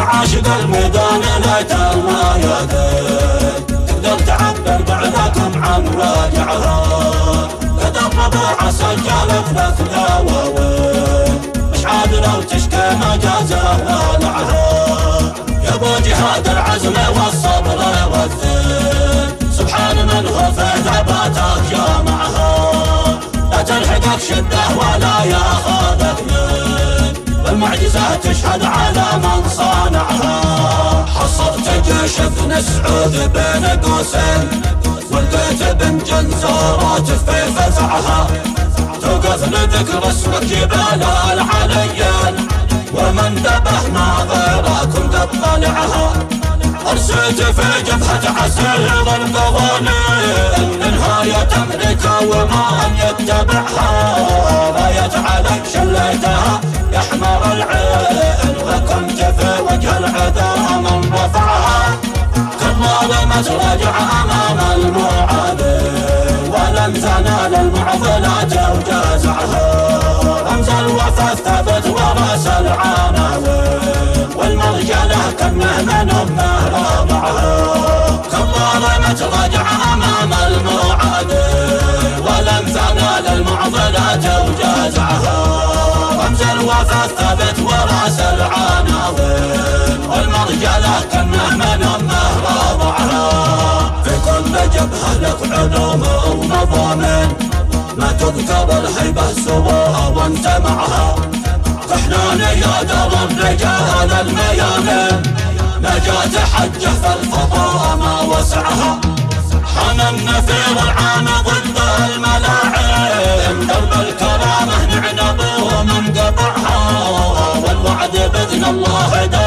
عاشق الميدان ليت الميادين تقدر تعبر بعدكم عن راجعها قد الربوع سجلت لك دواوين مش عاد لو تشكي مجازه ولعها يا ابو جهاد العزم والصبر والدين سبحان من هو في ثباتك جامعها لا تلحقك شده ولا ياخذك من والمعجزة تشهد على من صانعها حصرت جيش ابن سعود بين قوسين ولقيت بن جنزورات في فزعها توقف لذكر اسمك جبال العليين ومن ذبح ناظركم قد طلعها أرسلت في جبهة عسير القوانين نهاية أمريكا ومن يتبعها راية عليك شليتها يا حمار العين وكنت في وجه العدا من رفعها كالظالمة رجع أمام المعادي ولم تنال المعضلات وجازعها رمز الوفا الثبت ورأس العناوين والمرجلة كمه من أمه رابعها كالظالمة رجع أمام المعادي ولم تنال المعضلات وجازعها رمز الوفا الثبت ورأس العناوين والمرجلة كمه من أمه رابعها في كل جبهة لك علوم ومضامين ما تذكر الهيبة سواها وانت معها كحنان يا درب رجال الميامين نجاة حجة فالفضاء ما وسعها حمى النفير العام ضد الملاعين درب الكرامة نعنبه من قطعها والوعد بإذن الله